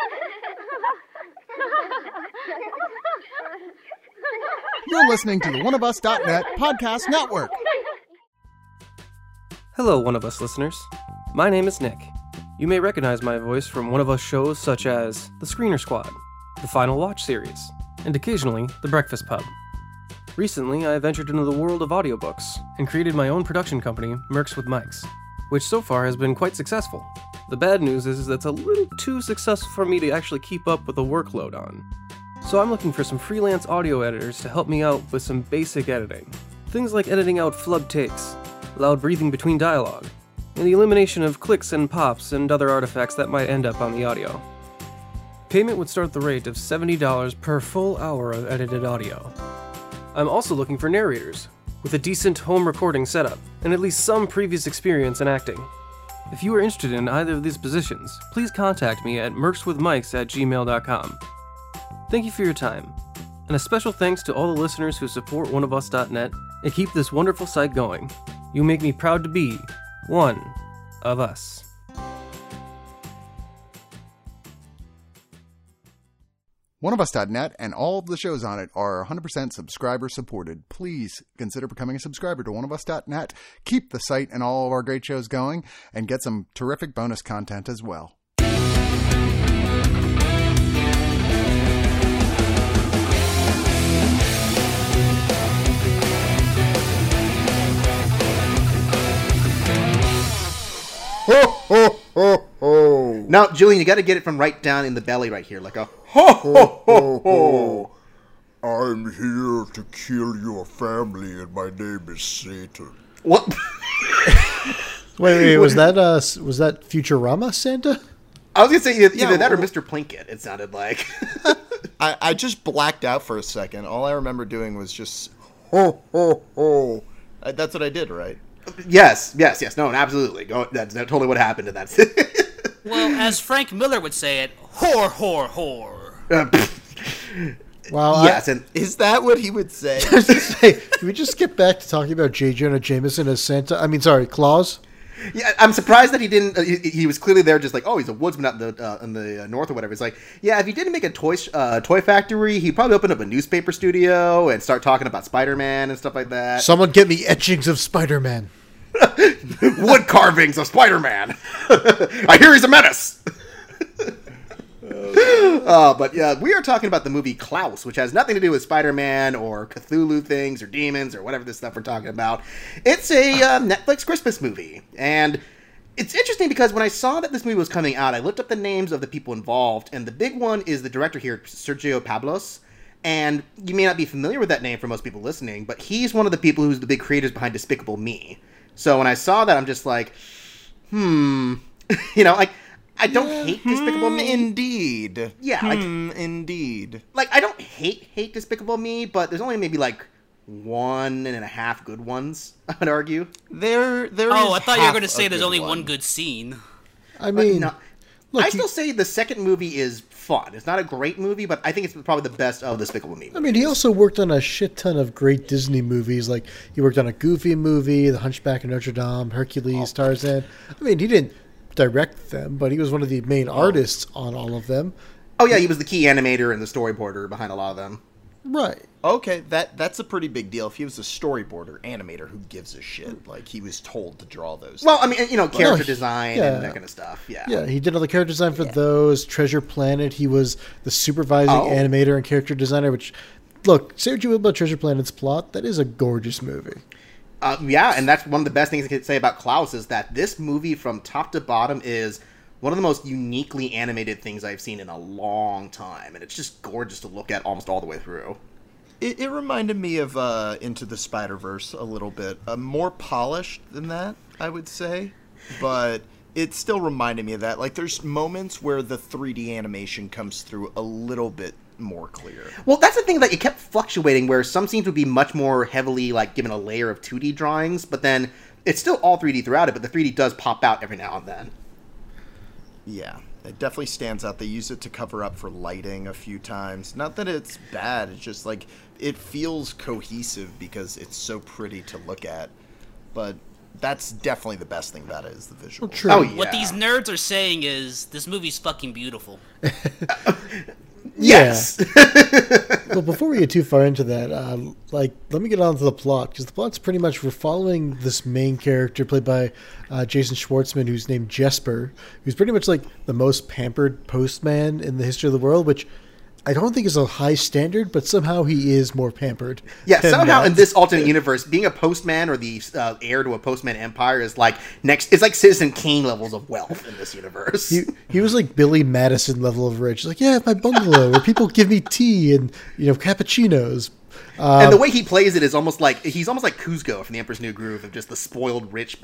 You're listening to the oneofus.net podcast network. Hello, One of Us listeners. My name is Nick. You may recognize my voice from One of Us shows such as The Screener Squad, The Final Watch series, and occasionally The Breakfast Pub. Recently, I ventured into the world of audiobooks and created my own production company, Mercs with Mics, which so far has been quite successful. The bad news is that it's a little too successful for me to actually keep up with the workload on. So I'm looking for some freelance audio editors to help me out with some basic editing. Things like editing out flub takes, loud breathing between dialogue, and the elimination of clicks and pops and other artifacts that might end up on the audio. Payment would start at the rate of $70 per full hour of edited audio. I'm also looking for narrators, with a decent home recording setup, and at least some previous experience in acting. If you are interested in either of these positions, please contact me at mercswithmics@gmail.com. Thank you for your time, and a special thanks to all the listeners who support oneofus.net and keep this wonderful site going. You make me proud to be one of us. Oneofus.net and all of the shows on it are 100% subscriber supported. Please consider becoming a subscriber to oneofus.net. Keep the site and all of our great shows going, and get some terrific bonus content as well. Ho, ho, ho, ho. Now, Julian, you got to get it from right down in the belly right here, like a ho, ho, ho, ho. I'm here to kill your family, and my name is Satan. What? Wait, was that Futurama Santa? I was going to say either that or Mr. Plinkett, it sounded like. I just blacked out for a second. All I remember doing was just, ho, ho, ho. That's what I did, right? Yes. No, absolutely. That's totally what happened to that. Well, as Frank Miller would say it, whore, whore, whore. Wow. Yes, and is that what he would say? Can we just get back to talking about J. Jonah Jameson as Santa? Claus? Yeah, I'm surprised that he didn't. He was clearly there, just like, oh, he's a woodsman out in the north or whatever. It's like, yeah, if he didn't make a toy factory, he'd probably open up a newspaper studio and start talking about Spider-Man and stuff like that. Someone get me etchings of Spider-Man. Wood carvings of Spider-Man. I hear he's a menace. But yeah, we are talking about the movie Klaus, which has nothing to do with Spider-Man or Cthulhu things or demons or whatever this stuff we're talking about. It's a Netflix Christmas movie, and it's interesting because when I saw that this movie was coming out, I looked up the names of the people involved, and the big one is the director here, Sergio Pablos. And you may not be familiar with that name for most people listening, but he's one of the people who's the big creators behind Despicable Me. So when I saw that, I'm just like, I don't hate Despicable Me. Indeed. Yeah. Indeed. I don't hate Despicable Me, but there's only maybe 1.5 good ones, I would argue. There. Oh, I thought you were going to say there's only one good scene. I mean, no. Look, I still say the second movie is fun. It's not a great movie, but I think it's probably the best of the Despicable Me movies. I mean, he also worked on a shit ton of great Disney movies. Like, he worked on a Goofy movie, The Hunchback of Notre Dame, Hercules, Tarzan. I mean, he didn't direct them, but he was one of the main artists on all of them. Oh, yeah, he was the key animator and the storyboarder behind a lot of them. Right. Okay, that's a pretty big deal. If he was a storyboarder, animator, who gives a shit? Like, he was told to draw those Well, things. I mean, character design and that kind of stuff, yeah. Yeah, he did all the character design for those. Treasure Planet, he was the supervising animator and character designer, which, look, say what you will about Treasure Planet's plot, that is a gorgeous movie. Yeah, and that's one of the best things I could say about Klaus is that this movie from top to bottom is one of the most uniquely animated things I've seen in a long time, and it's just gorgeous to look at almost all the way through. It reminded me of Into the Spider-Verse a little bit. More polished than that, I would say, but it still reminded me of that. Like, there's moments where the 3D animation comes through a little bit more clear. Well, that's the thing, it kept fluctuating, where some scenes would be much more heavily, given a layer of 2D drawings, but then it's still all 3D throughout it, but the 3D does pop out every now and then. Yeah, it definitely stands out. They use it to cover up for lighting a few times. Not that it's bad, it's just, it feels cohesive because it's so pretty to look at. But that's definitely the best thing about it is the visual. True. Oh, yeah. What these nerds are saying is this movie's fucking beautiful. Yes. Well, before we get too far into that, let me get on to the plot, because the plot's pretty much we're following this main character played by Jason Schwartzman, who's named Jesper, who's pretty much like the most pampered postman in the history of the world, which I don't think is a high standard, but somehow he is more pampered. Yeah, than somehow that. in this alternate universe, being a postman or the heir to a postman empire is like it's like Citizen Kane levels of wealth in this universe. He was like Billy Madison level of rich. He's like, yeah, I have my bungalow where people give me tea and cappuccinos. And the way he plays it is almost like he's almost like Kuzco from The Emperor's New Groove, of just the spoiled rich,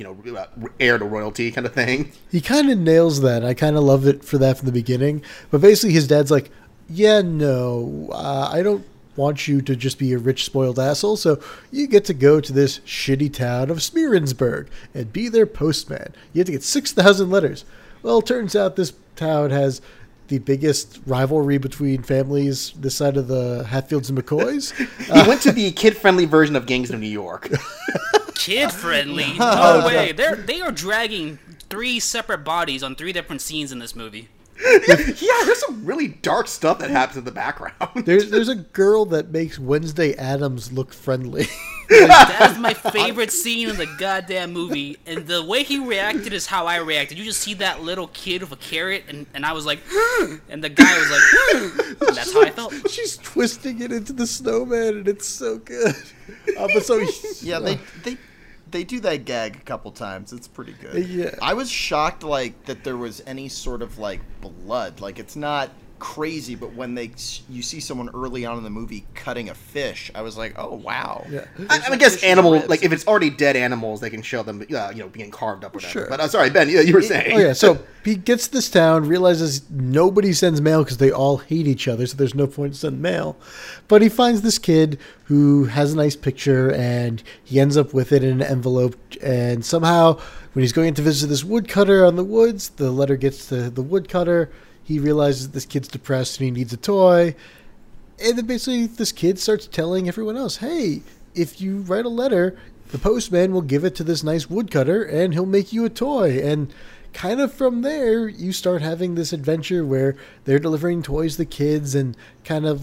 heir to royalty kind of thing. He kind of nails that. I kind of love it for that from the beginning. But basically, his dad's like, yeah, no, I don't want you to just be a rich, spoiled asshole, so you get to go to this shitty town of Smearensburg and be their postman. You have to get 6,000 letters. Well, it turns out this town has the biggest rivalry between families this side of the Hatfields and McCoys. He went to the kid-friendly version of Gangs of New York. Kid friendly? No way. They are dragging 3 separate bodies on 3 different scenes in this movie. Yeah, there's some really dark stuff that happens in the background. There's a girl that makes Wednesday Addams look friendly. That is my favorite scene in the goddamn movie, and the way he reacted is how I reacted. You just see that little kid with a carrot, and I was like, and the guy was like, and that's how I felt. She's twisting it into the snowman, and it's so good. But so Yeah, they do that gag a couple times. It's pretty good. Yeah. I was shocked that there was any sort of blood. It's not crazy, but when you see someone early on in the movie cutting a fish, I was like, oh wow. Yeah. I guess animal, like if it's already dead animals, they can show them, being carved up or whatever. Sure. But sorry, Ben, you were saying. Oh yeah, so he gets to this town, realizes nobody sends mail because they all hate each other, so there's no point to send mail. But he finds this kid who has a nice picture, and he ends up with it in an envelope. And somehow, when he's going to visit this woodcutter on the woods, the letter gets to the woodcutter. He realizes this kid's depressed and he needs a toy. And then basically this kid starts telling everyone else, hey, if you write a letter, the postman will give it to this nice woodcutter and he'll make you a toy. And kind of from there, you start having this adventure where they're delivering toys to kids, and kind of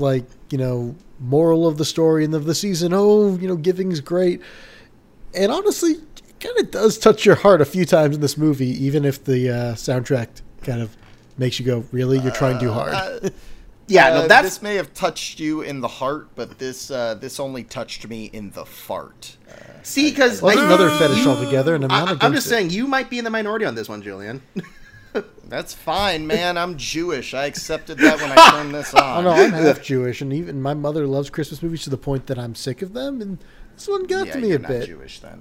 moral of the story and of the season, giving's great. And honestly, it kind of does touch your heart a few times in this movie, even if the soundtrack kind of makes you go, really? You're trying too hard. This may have touched you in the heart, but this only touched me in the fart. See, because that's another fetish altogether, and I'm just saying you might be in the minority on this one, Julian. That's fine, man. I'm Jewish. I accepted that when I turned this on. Oh no, I'm half Jewish, and even my mother loves Christmas movies to the point that I'm sick of them, and this one got to me a bit. Jewish then.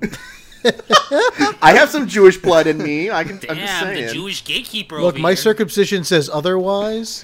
I have some Jewish blood in me. I'm just Damn, saying. the Jewish gatekeeper Look, over my here. circumcision says otherwise.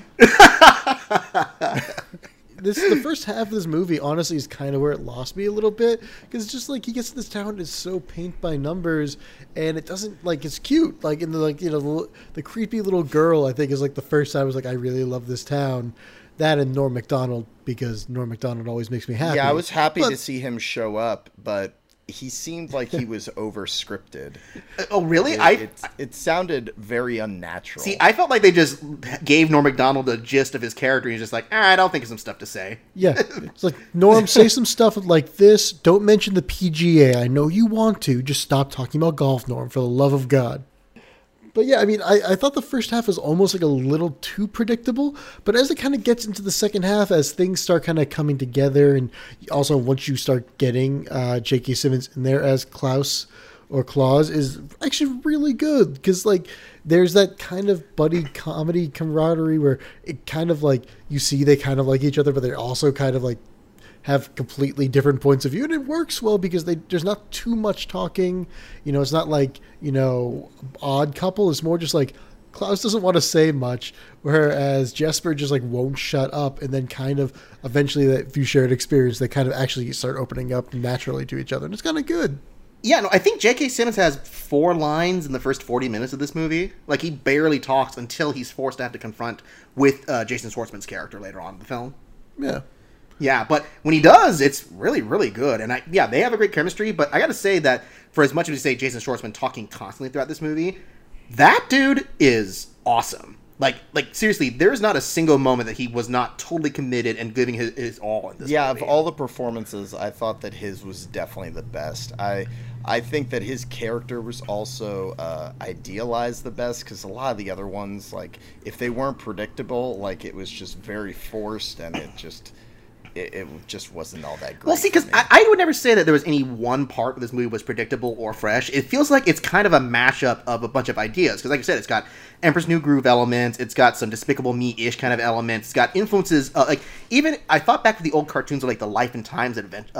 The first half of this movie, honestly, is kind of where it lost me a little bit, because it's just he gets to this town, it's so paint by numbers, and it doesn't it's cute. In the creepy little girl, I think is the first time I was I really love this town. That and Norm Macdonald, because Norm Macdonald always makes me happy. Yeah, I was happy to see him show up, but he seemed like he was over scripted. Oh, really? It sounded very unnatural. See, I felt like they just gave Norm Macdonald the gist of his character. He's just like, all right, I'll think of some stuff to say. Yeah. It's Norm, say some stuff like this. Don't mention the PGA. I know you want to. Just stop talking about golf, Norm, for the love of God. But yeah, I mean, I thought the first half was almost a little too predictable. But as it kind of gets into the second half, as things start kind of coming together, and also once you start getting J.K. Simmons in there as Klaus or Claus, is actually really good. Because there's that kind of buddy comedy camaraderie where it kind of you see they kind of like each other, but they're also kind of have completely different points of view, and it works well because there's not too much talking. It's not Odd Couple. It's more just Klaus doesn't want to say much, whereas Jesper just won't shut up, and then kind of eventually that few shared experience, they kind of actually start opening up naturally to each other, and it's kind of good. Yeah, no, I think J.K. Simmons has 4 lines in the first 40 minutes of this movie. He barely talks until he's forced to have to confront with Jason Schwartzman's character later on in the film. Yeah. Yeah, but when he does, it's really, really good. And they have a great chemistry, but I gotta say that for as much as we say Jason Schwartzman talking constantly throughout this movie, that dude is awesome. Like seriously, there's not a single moment that he was not totally committed and giving his all in this movie. Of all the performances, I thought that his was definitely the best. I think that his character was also idealized the best, because a lot of the other ones, like, if they weren't predictable, like, it was just very forced, and it just wasn't all that great. Well, see, because I would never say that there was any one part of this movie was predictable or fresh. It feels like it's kind of a mashup of a bunch of ideas. Because, like I said, it's got Emperor's New Groove elements. It's got some Despicable Me-ish kind of elements. It's got influences. Even I thought back to the old cartoons of, like, the Life and Times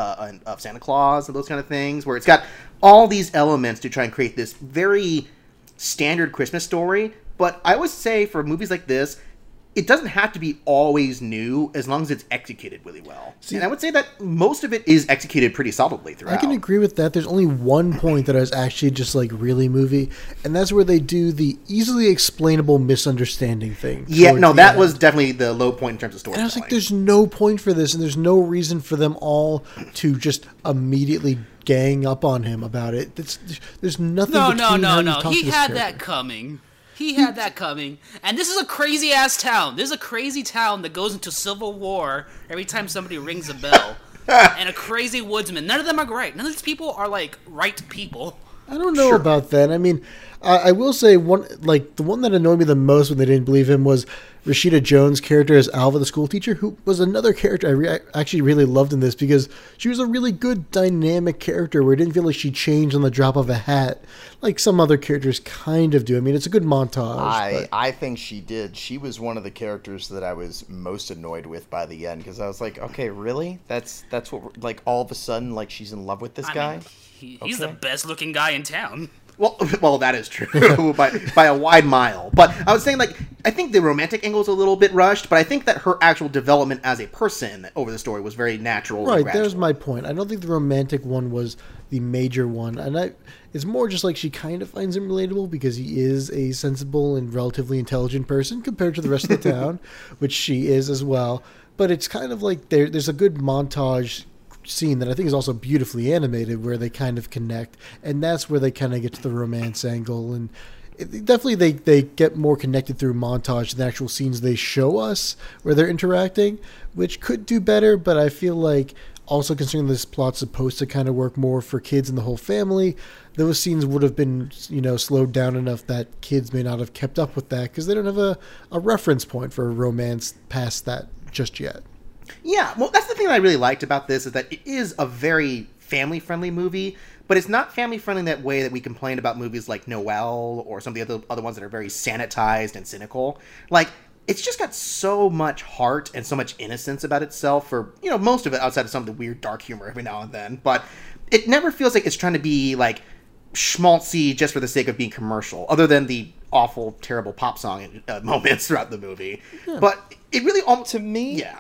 of Santa Claus and those kind of things, where it's got all these elements to try and create this very standard Christmas story. But I always say for movies like this, it doesn't have to be always new as long as it's executed really well. See, and I would say that most of it is executed pretty solidly throughout. I can agree with that. There's only one point that I was actually just like really movie, and that's where they do the easily explainable misunderstanding thing. Yeah, no, that was definitely the low point in terms of storytelling. And I was like, there's no point for this, and there's no reason for them all to just immediately gang up on him about it. There's nothing. No. He had that coming. He had that coming. And this is a crazy-ass town. This is a crazy town that goes into civil war every time somebody rings a bell. And a crazy woodsman. None of them are right. None of these people are, like, right people. I don't know about that. I mean, I will say, the one that annoyed me the most when they didn't believe him was Rashida Jones' character as Alva, the school teacher, who was another character I actually really loved in this, because she was a really good dynamic character where it didn't feel like she changed on the drop of a hat like some other characters kind of do. I mean, it's a good montage. I think she did. She was one of the characters that I was most annoyed with by the end, because I was like, okay, really? That's what, like, all of a sudden, like, she's in love with this guy? He's the best looking guy in town. Well, that is true by a wide mile. But I was saying, like, I think the romantic angle is a little bit rushed, but I think that her actual development as a person over the story was very natural. Right, there's my point. I don't think the romantic one was the major one, and it's more just like she kind of finds him relatable because he is a sensible and relatively intelligent person compared to the rest of the town, which she is as well. But it's kind of like there's a good montage scene that I think is also beautifully animated where they kind of connect, and that's where they kind of get to the romance angle, and definitely they get more connected through montage than actual scenes they show us where they're interacting, which could do better. But I feel like also considering this plot's supposed to kind of work more for kids and the whole family, those scenes would have been slowed down enough that kids may not have kept up with that because they don't have a reference point for a romance past that just yet. Yeah, well, that's the thing that I really liked about this, is that it is a very family-friendly movie, but it's not family-friendly in that way that we complained about movies like Noelle or some of the other ones that are very sanitized and cynical. Like, it's just got so much heart and so much innocence about itself for, most of it outside of some of the weird dark humor every now and then, but it never feels like it's trying to be, like, schmaltzy just for the sake of being commercial, other than the awful, terrible pop song moments throughout the movie. Yeah. But it really almost... To me... Yeah.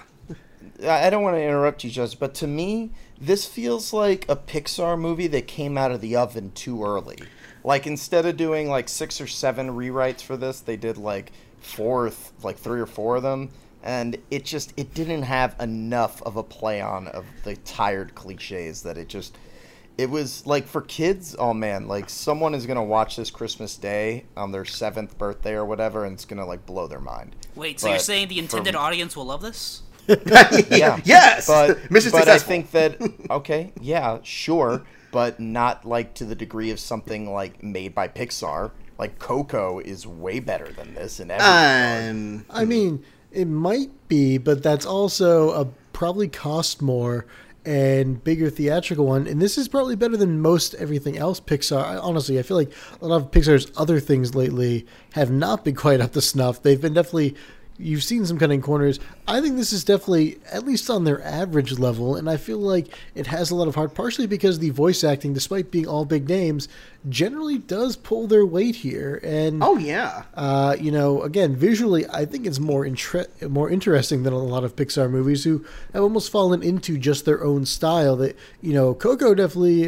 I don't want to interrupt you, Judge, but to me, this feels like a Pixar movie that came out of the oven too early. Like, instead of doing, like, 6 or 7 rewrites for this, they did, like, 3 or 4 of them, and it didn't have enough of a play on of the tired cliches that it was, like, for kids, oh, man, like, someone is going to watch this Christmas Day on their 7th birthday or whatever, and it's going to, like, blow their mind. Wait, so you're saying the intended audience will love this? Yeah. Yes, but I think that okay, yeah, sure, but not like to the degree of something like made by Pixar. Like Coco is way better than this in every regard. I mean, it might be, but that's also probably cost more and bigger theatrical one, and this is probably better than most everything else Pixar. Honestly, I feel like a lot of Pixar's other things lately have not been quite up to snuff. They've been definitely... You've seen some cutting corners. I think this is definitely at least on their average level, and I feel like it has a lot of heart, partially because the voice acting, despite being all big names, generally does pull their weight here. And oh yeah, again, visually, I think it's more interesting than a lot of Pixar movies who have almost fallen into just their own style. That Coco definitely,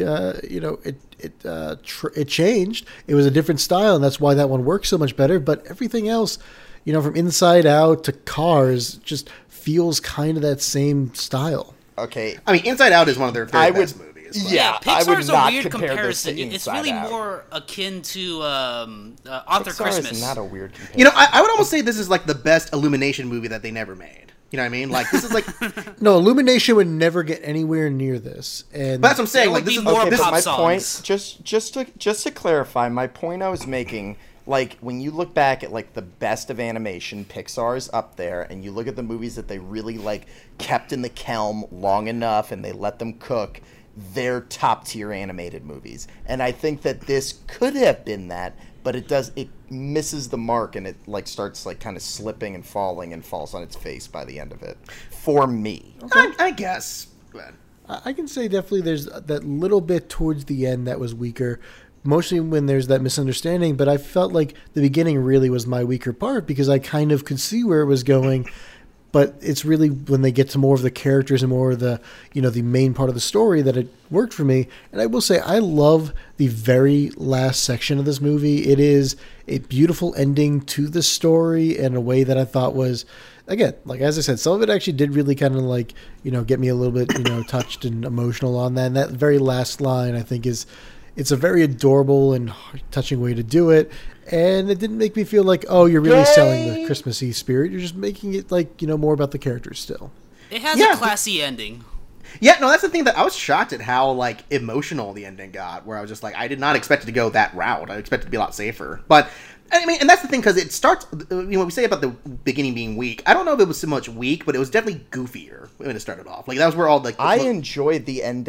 it changed. It was a different style, and that's why that one works so much better. But everything else, from Inside Out to Cars, just feels kind of that same style. Okay. I mean, Inside Out is one of their very best movies. but- Yeah, I would Pixar's a not weird compare this to comparison. It's Inside really Out. more akin to Author Pixar Christmas. is not a weird comparison. You know, I would almost say this is like the best Illumination movie that they never made. You know what I mean? Like, this is like... No, Illumination would never get anywhere near this. And But that's what I'm saying. There Like, would this be is more Okay, this but pop my songs. point, just to clarify, my point I was making, like when you look back at like the best of animation, Pixar's up there, and you look at the movies that they really like kept in the kelm long enough, and they let them cook. They're top tier animated movies, and I think that this could have been that, but it misses the mark, and it like starts like kind of slipping and falls on its face by the end of it. For me, I guess. But I can say definitely there's that little bit towards the end that was weaker, mostly when there's that misunderstanding, but I felt like the beginning really was my weaker part because I kind of could see where it was going, but it's really when they get to more of the characters and more of the, the main part of the story that it worked for me. And I will say I love the very last section of this movie. It is a beautiful ending to the story in a way that I thought was, again, like as I said, some of it actually did really kind of like, get me a little bit, touched and emotional on that. And that very last line I think it's a very adorable and touching way to do it. And it didn't make me feel like, oh, you're really selling the Christmassy spirit. You're just making it like, more about the characters still. It has Yeah. a classy ending. yeah, no, that's the thing that I was shocked at how, like, emotional the ending got, where I was just like, I did not expect it to go that route. I expected it to be a lot safer. But, I mean, and that's the thing, because it starts, what we say about the beginning being weak, I don't know if it was so much weak, but it was definitely goofier when it started off. Like, that was where all, like... I enjoyed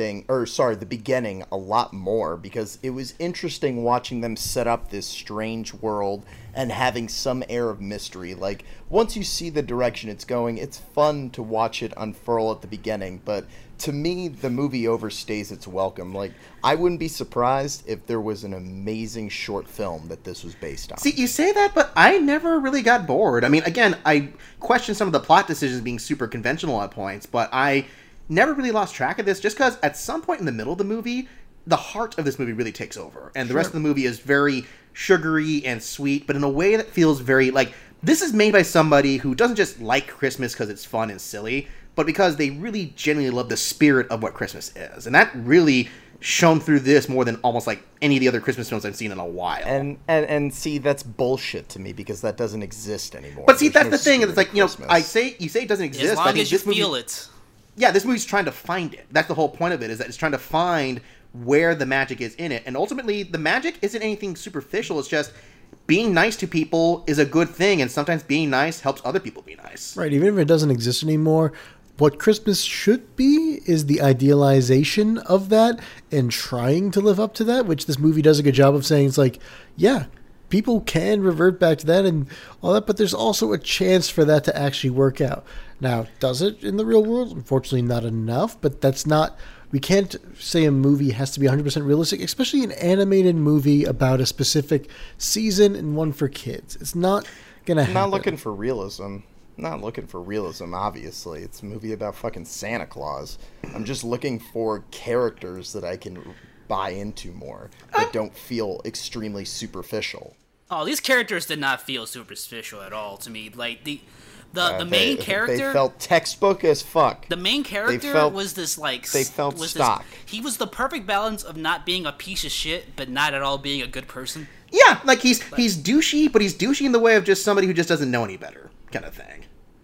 the beginning a lot more because it was interesting watching them set up this strange world and having some air of mystery. Like, once you see the direction it's going, it's fun to watch it unfurl at the beginning, but to me, the movie overstays its welcome. Like, I wouldn't be surprised if there was an amazing short film that this was based on. See, you say that, but I never really got bored. I mean, again, I question some of the plot decisions being super conventional at points, but I never really lost track of this just because at some point in the middle of the movie, the heart of this movie really takes over. And the rest of the movie is very sugary and sweet, but in a way that feels very, like, this is made by somebody who doesn't just like Christmas because it's fun and silly, but because they really genuinely love the spirit of what Christmas is. And that really shone through this more than almost like any of the other Christmas films I've seen in a while. And see, that's bullshit to me because that doesn't exist anymore. But see, There's that's no the thing. spirit It's like, of you know, Christmas. you say it doesn't exist. As but I long think as you this movie, feel it. Yeah, this movie's trying to find it. That's the whole point of it, is that it's trying to find where the magic is in it. And ultimately, the magic isn't anything superficial. It's just being nice to people is a good thing, and sometimes being nice helps other people be nice. Right, even if it doesn't exist anymore, what Christmas should be is the idealization of that and trying to live up to that, which this movie does a good job of saying. It's like, yeah, people can revert back to that and all that, but there's also a chance for that to actually work out. Now, does it in the real world? Unfortunately, not enough, but that's not... We can't say a movie has to be 100% realistic, especially an animated movie about a specific season and one for kids. It's not going to happen. Not looking for realism. Not looking for realism, obviously. It's a movie about fucking Santa Claus. I'm just looking for characters that I can buy into more, that don't feel extremely superficial. Oh, these characters did not feel superficial at all to me. Like the main character, They felt textbook as fuck. the main character felt- was this like they felt was stock. He was the perfect balance of not being a piece of shit, but not at all being a good person. Yeah, like he's douchey, but he's douchey in the way of just somebody who just doesn't know any better, kind of thing.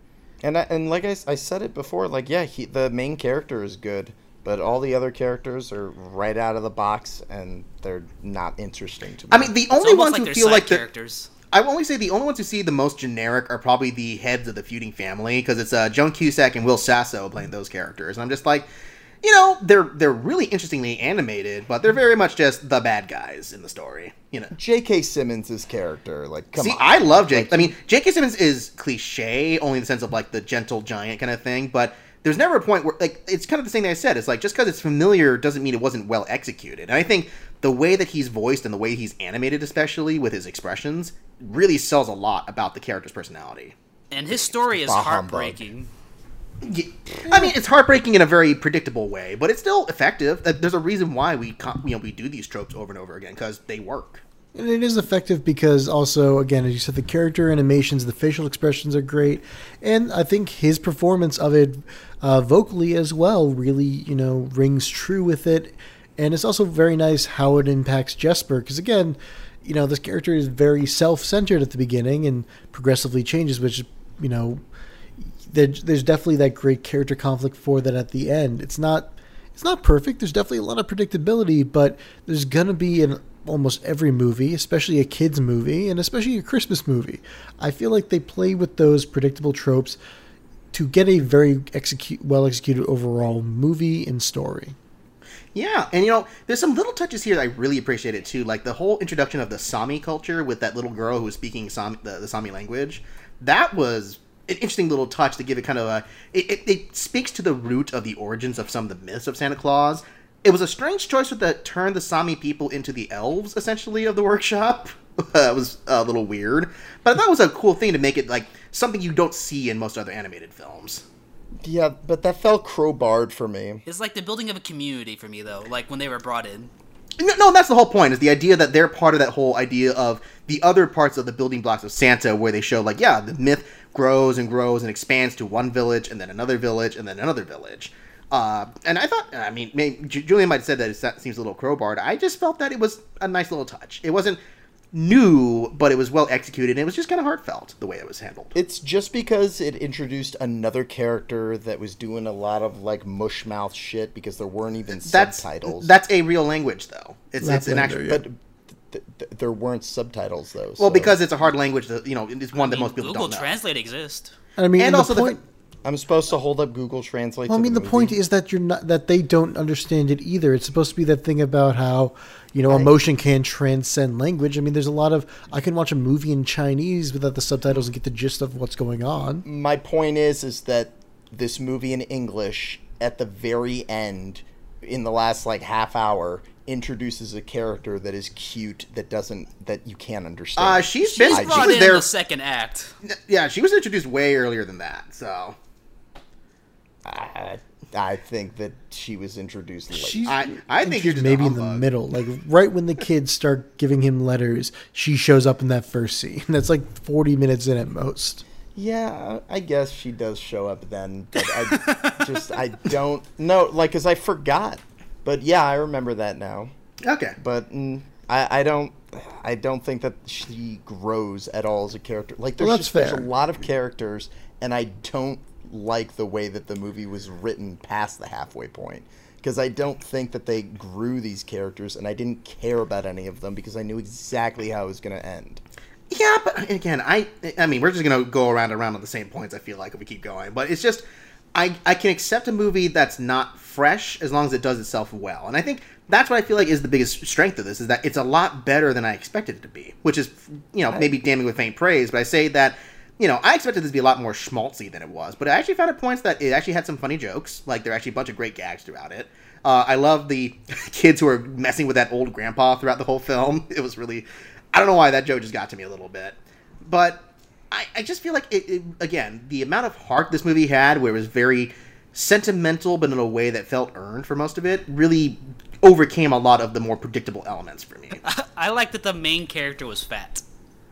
And like I said it before, like, yeah, the main character is good, but all the other characters are right out of the box, and they're not interesting to me. I mean, the It's only almost ones like who they're feel side like characters. I will only say the only ones who see the most generic are probably the heads of the feuding family, because it's Joan Cusack and Will Sasso playing those characters. And I'm just like, you know, they're really interestingly animated, but they're very much just the bad guys in the story. You know, J.K. Simmons' character, like, come see, on. I love Jake. I mean, J.K. Simmons is cliche, only in the sense of like the gentle giant kind of thing, but there's never a point where, like, it's kind of the same thing I said. It's like, just because it's familiar doesn't mean it wasn't well executed. And I think the way that he's voiced and the way he's animated, especially with his expressions, really sells a lot about the character's personality. And his story is Bah humbug. heartbreaking. Yeah. I mean, it's heartbreaking in a very predictable way, but it's still effective. There's a reason why we do these tropes over and over again, because they work. And it is effective because also, again, as you said, the character animations, the facial expressions are great. And I think his performance of it vocally as well really, rings true with it. And it's also very nice how it impacts Jesper. Because again, this character is very self-centered at the beginning and progressively changes, which, there's definitely that great character conflict for that at the end. It's not perfect. There's definitely a lot of predictability, but there's going to be in almost every movie, especially a kid's movie, and especially a Christmas movie. I feel like they play with those predictable tropes to get a very well-executed overall movie and story. Yeah, and there's some little touches here that I really appreciated too, like the whole introduction of the Sami culture with that little girl who was speaking the Sami language. That was an interesting little touch to give it kind of it speaks to the root of the origins of some of the myths of Santa Claus. It was a strange choice to turn the Sami people into the elves, essentially, of the workshop. It was a little weird. But I thought it was a cool thing to make it, like, something you don't see in most other animated films. Yeah, but that felt crowbarred for me. It's like the building of a community for me, though, like when they were brought in. No, that's the whole point, is the idea that they're part of that whole idea of the other parts of the building blocks of Santa, where they show, like, the myth grows and grows and expands to one village, and then another village, and then another village. And I thought, maybe Julian might have said that it seems a little crowbarred. I just felt that it was a nice little touch. It wasn't new, but it was well executed, and it was just kind of heartfelt the way it was handled. It's just because it introduced another character that was doing a lot of, like, mushmouth shit because there weren't even subtitles. That's a real language, though. It's an actual... But there weren't subtitles, though. Well, because it's a hard language, it's one that most people Google don't know. Google Translate exists. I mean, and also the I'm supposed to hold up Google Translate. Well, I mean, the point is that that they don't understand it either. It's supposed to be that thing about how emotion can transcend language. I mean, there's a lot of I can watch a movie in Chinese without the subtitles and get the gist of what's going on. My point is that this movie in English at the very end, in the last like half hour, introduces a character that is cute that you can't understand. She's brought in the second act. Yeah, she was introduced way earlier than that. So. I think that she was introduced late. I think she's maybe in the middle, like right when the kids start giving him letters, she shows up in that first scene. That's like 40 minutes in at most. Yeah, I guess she does show up then, but I don't know, like, because I forgot. But yeah, I remember that now. Okay, but I don't think that she grows at all as a character. Like, there's a lot of characters, and I don't like the way that the movie was written past the halfway point, because I don't think that they grew these characters, and I didn't care about any of them because I knew exactly how it was going to end. Yeah, but again, I mean, we're just going to go around on the same points, I feel like, if we keep going. But it's just, I can accept a movie that's not fresh as long as it does itself well. And I think that's what I feel like is the biggest strength of this, is that it's a lot better than I expected it to be, which is, maybe damning with faint praise, but I say that, I expected this to be a lot more schmaltzy than it was, but I actually found at points that it actually had some funny jokes. Like, there are actually a bunch of great gags throughout it. I love the kids who are messing with that old grandpa throughout the whole film. It was really... I don't know why that joke just got to me a little bit. But I just feel like, again, the amount of heart this movie had, where it was very sentimental, but in a way that felt earned for most of it, really overcame a lot of the more predictable elements for me. I like that the main character was fat.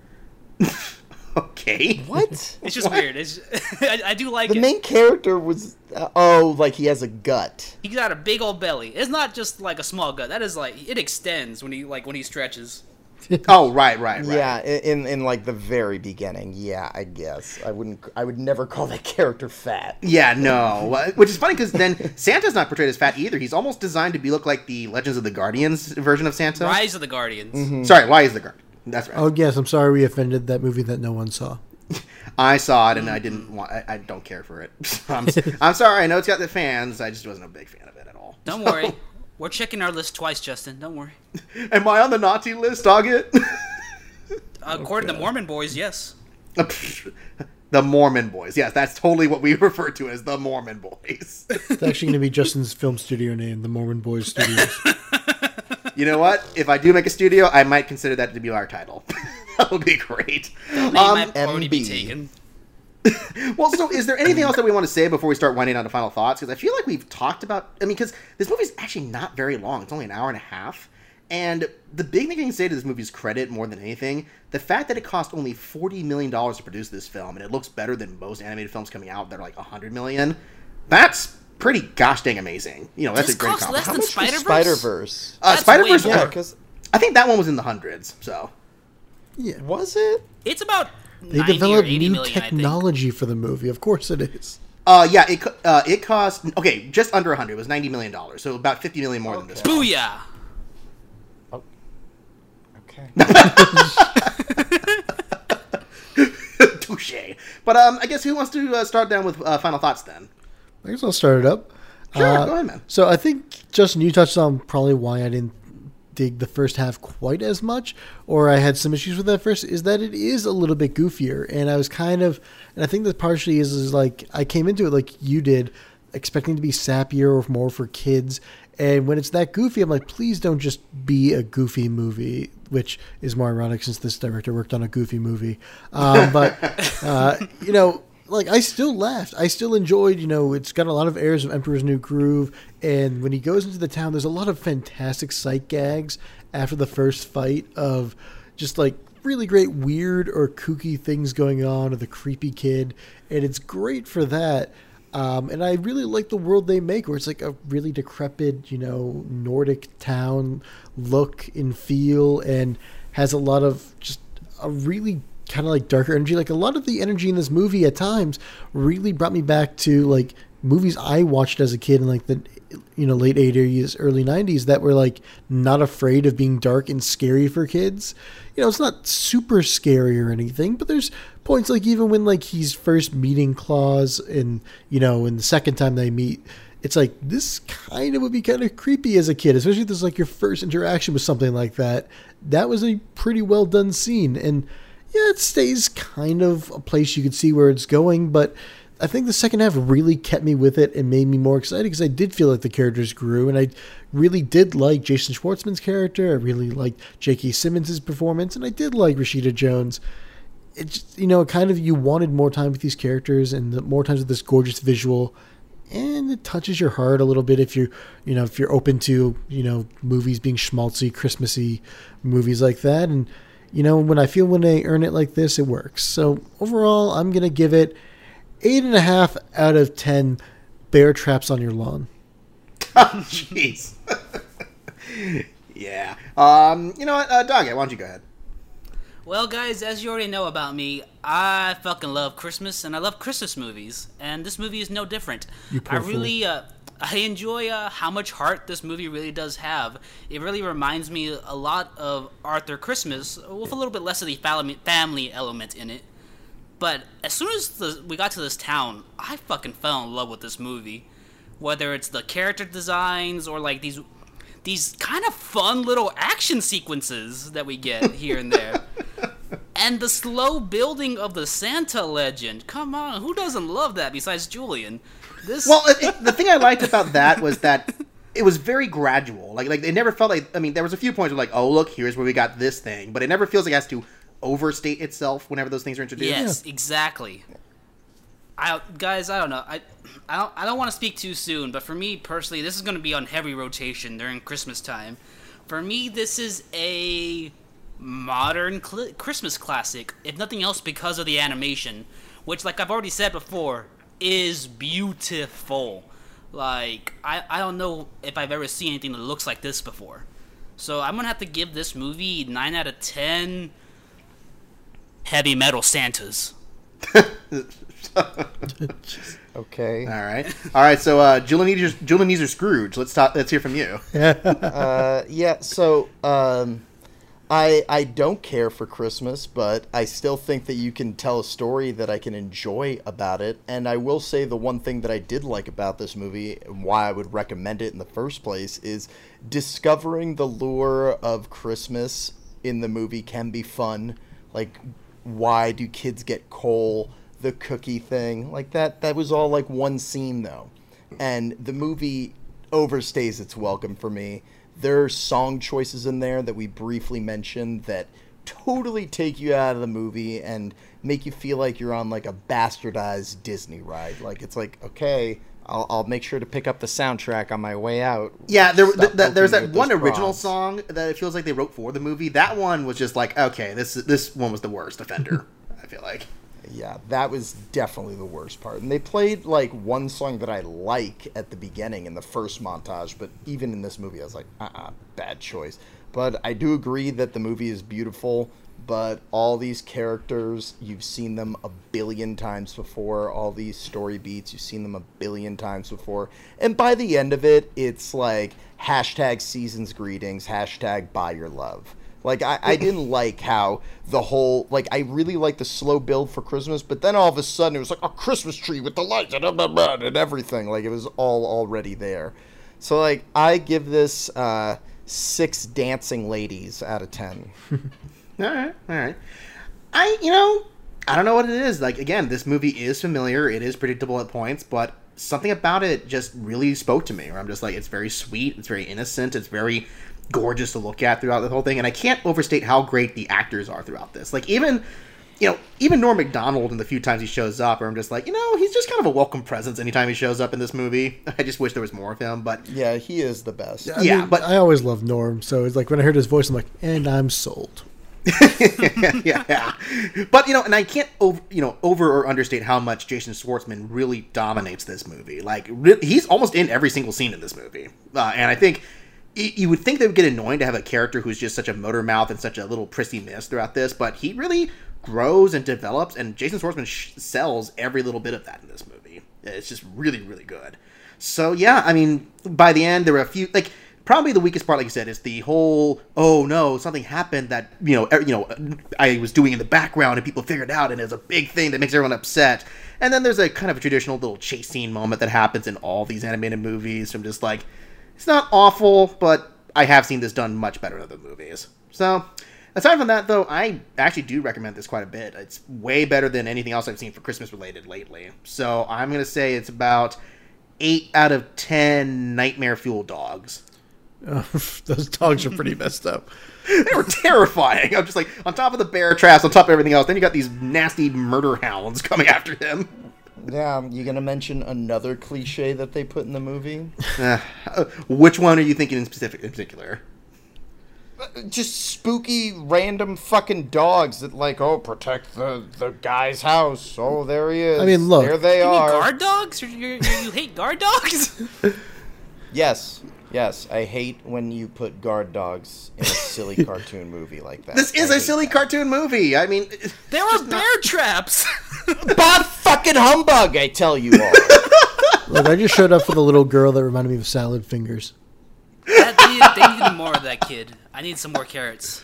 Okay. What? It's just weird. I do like it. The main character was... like he has a gut. He's got a big old belly. It's not just like a small gut. That is like... It extends when he stretches. Oh, right. Yeah, in like the very beginning. Yeah, I guess. I would never call that character fat. Yeah, no. Which is funny, because then Santa's not portrayed as look either. He's almost designed to look like the Legends of the Guardians version of Santa. Rise of the Guardians. Mm-hmm. Sorry, Rise of the Guardians. That's right. Oh, yes, I'm sorry we offended that movie that no one saw. I saw it, and I didn't want... I don't care for it. I'm sorry, I know it's got the fans. I just wasn't a big fan of it at all. Don't worry. We're checking our list twice, Justin. Don't worry. Am I on the naughty list, Doggett? According to Mormon Boys, yes. The Mormon Boys. Yes, that's totally what we refer to as the Mormon Boys. It's actually going to be Justin's film studio name, the Mormon Boys Studios. You know what? If I do make a studio, I might consider that to be our title. That would be great. That name might already be taken. Well, so is there anything else that we want to say before we start winding down to final thoughts? Because I feel like we've talked about... I mean, because this movie is actually not very long. It's only an hour and a half. And the big thing I can say to this movie's credit more than anything, the fact that it cost only $40 million to produce this film, and it looks better than most animated films coming out that are like $100 million, that's pretty gosh dang amazing. You know, that's This a great costs less compliment. than Spider-Verse? Spider-Verse. That's Spider-Verse, way more. Yeah, because I think that one was in the hundreds, so. Yeah. was it? It's about They 90 or developed 80 new million, I think. technology for the movie. Of course it is. Yeah, it cost, okay, just under 100. It was $90 million, so about $50 million more than this one. Booyah! Okay. Touche. But I guess who wants to start down with final thoughts then? I guess I'll start it up. Sure, go ahead, man. So I think, Justin, you touched on probably why I didn't dig the first half quite as much, or I had some issues with that first, is that it is a little bit goofier. And I was kind of, and I think that partially is like, I came into it like you did, expecting to be sappier or more for kids. And when it's that goofy, I'm like, please don't just be a goofy movie, which is more ironic since this director worked on a goofy movie. You know, like, I still laughed. I still enjoyed, you know, it's got a lot of airs of Emperor's New Groove. And when he goes into the town, there's a lot of fantastic sight gags after the first fight of just like really great weird or kooky things going on, or the creepy kid. And it's great for that. And I really like the world they make, where it's like a really decrepit, you know, Nordic town look and feel, and has a lot of just a really kind of like darker energy. Like, a lot of the energy in this movie at times really brought me back to like movies I watched as a kid in like the, you know, late 80s, early 90s that were like not afraid of being dark and scary for kids. You know, it's not super scary or anything, but there's points like even when like he's first meeting Claus, and, you know, and the second time they meet, it's like, this kind of would be kind of creepy as a kid, especially if this is like your first interaction with something like that. That was a pretty well done scene. And yeah, it stays kind of a place you could see where it's going, but I think the second half really kept me with it and made me more excited, because I did feel like the characters grew, and I really did like Jason Schwartzman's character. I really liked J.K. Simmons' performance, and I did like Rashida Jones. It just, you know, kind of, you wanted more time with these characters and more times with this gorgeous visual, and it touches your heart a little bit if you're, you know, if you're open to, you know, movies being schmaltzy, Christmassy movies like that. And, you know, when they earn it like this, it works. So overall, I'm going to give it 8.5 out of 10 bear traps on your lawn. Jeez. Yeah. You know what, Doggy, why don't you go ahead? Well, guys, as you already know about me, I fucking love Christmas, and I love Christmas movies, and this movie is no different. You poor I enjoy how much heart this movie really does have. It really reminds me a lot of Arthur Christmas, with a little bit less of the family element in it. But as soon as we got to this town, I fucking fell in love with this movie. Whether it's the character designs or like these kind of fun little action sequences that we get here and there. And the slow building of the Santa legend. Come on, who doesn't love that besides Julian? Well, the thing I liked about that was that it was very gradual. Like it never felt like, I mean, there was a few points where like, oh, look, here's where we got this thing. But it never feels like it has to overstate itself whenever those things are introduced. Yes, exactly. Guys, I don't know. I don't want to speak too soon, but for me personally, this is going to be on heavy rotation during Christmas time. For me, this is a modern Christmas classic, if nothing else because of the animation, which, like I've already said before, is beautiful. Like, I don't know if I've ever seen anything that looks like this before. So I'm going to have to give this movie 9 out of 10 heavy metal Santas. Okay. All right. So Julian Easer Scrooge. Let's hear from you. Yeah. So I don't care for Christmas, but I still think that you can tell a story that I can enjoy about it. And I will say the one thing that I did like about this movie, and why I would recommend it in the first place, is discovering the lure of Christmas in the movie can be fun. Like, why do kids get coal? The cookie thing, like that was all like one scene though, and the movie overstays its welcome for me. There are song choices in there that we briefly mentioned that totally take you out of the movie and make you feel like you're on like a bastardized Disney ride. Like, it's like, okay, I'll make sure to pick up the soundtrack on my way out. Yeah, there's Stop that poking me with one those original prompts. song that it feels like they wrote for the movie. That one was just like, okay, this one was the worst offender. I feel like. Yeah, that was definitely the worst part. And they played like one song that I like at the beginning in the first montage, but even in this movie I was like, bad choice. But I do agree that the movie is beautiful, but all these characters, you've seen them a billion times before. All these story beats, you've seen them a billion times before. And by the end of it, it's like hashtag season's greetings, hashtag buy your love. Like, I didn't like how the whole, like, I really liked the slow build for Christmas, but then all of a sudden it was like a Christmas tree with the lights and everything. Like, it was all already there. So, like, I give this 6 dancing ladies out of 10. All right. I don't know what it is. Like, again, this movie is familiar. It is predictable at points, but something about it just really spoke to me. Where I'm just like, it's very sweet. It's very innocent. It's very gorgeous to look at throughout the whole thing. And I can't overstate how great the actors are throughout this. Like, even Norm Macdonald in the few times he shows up, where I'm just like, he's just kind of a welcome presence anytime he shows up in this movie. I just wish there was more of him, but Yeah, he is the best. I mean, but I always love Norm, so it's like when I heard his voice, I'm like, and I'm sold. yeah. But and I can't over or understate how much Jason Schwartzman really dominates this movie. Like, he's almost in every single scene in this movie, and I think you would think they would get annoying to have a character who's just such a motor mouth and such a little prissy miss throughout this, but he really grows and develops, and Jason Schwartzman sells every little bit of that in this movie. It's just really, really good. So yeah, I mean, by the end there were a few, like, probably the weakest part, like you said, is the whole, oh no, something happened that I was doing in the background and people figured out, and it's a big thing that makes everyone upset. And then there's a kind of a traditional little chase scene moment that happens in all these animated movies. I'm just like, it's not awful, but I have seen this done much better in other movies. So, aside from that, though, I actually do recommend this quite a bit. It's way better than anything else I've seen for Christmas related lately. So, I'm going to say it's about 8 out of 10 nightmare fuel dogs. Those dogs are pretty messed up. They were terrifying. I'm just like, on top of the bear traps, on top of everything else, then you got these nasty murder hounds coming after him. Yeah, you gonna mention another cliche that they put in the movie? Which one are you thinking in particular? Just spooky, random fucking dogs that, like, protect the guy's house. Oh, there he is. I mean, look. There they You mean are. guard dogs? You hate guard dogs? Yes, I hate when you put guard dogs in a silly cartoon movie like that. This is I a hate silly that. cartoon movie. I mean, There are bear traps. Bob fucking humbug, I tell you all. Look, I just showed up for the little girl that reminded me of Salad Fingers. They needed more of that kid. I need some more carrots.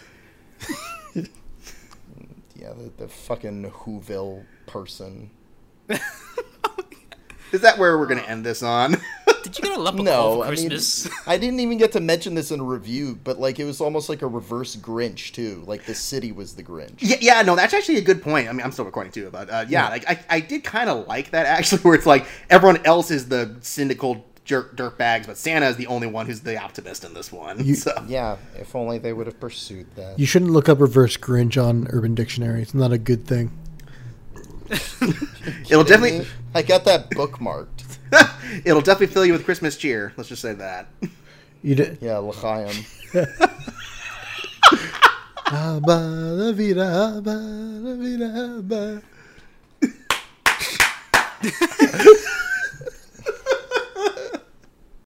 Yeah, the fucking Whoville person. is that where we're going to end this on? Did you get a lump of coal No, for I mean, Christmas? I didn't even get to mention this in a review, but, like, it was almost like a reverse Grinch, too. Like, the city was the Grinch. Yeah, no, that's actually a good point. I mean, I'm still recording too, but like I did kind of like that actually, where it's like everyone else is the cynical dirtbags, but Santa is the only one who's the optimist in this one. So. Yeah, if only they would have pursued that. You shouldn't look up reverse Grinch on Urban Dictionary. It's not a good thing. It'll definitely I got that bookmarked. it'll definitely fill you with Christmas cheer. Let's just say that. You did. Yeah, L'chaim. Abba, la vida, abba, la vida, abba.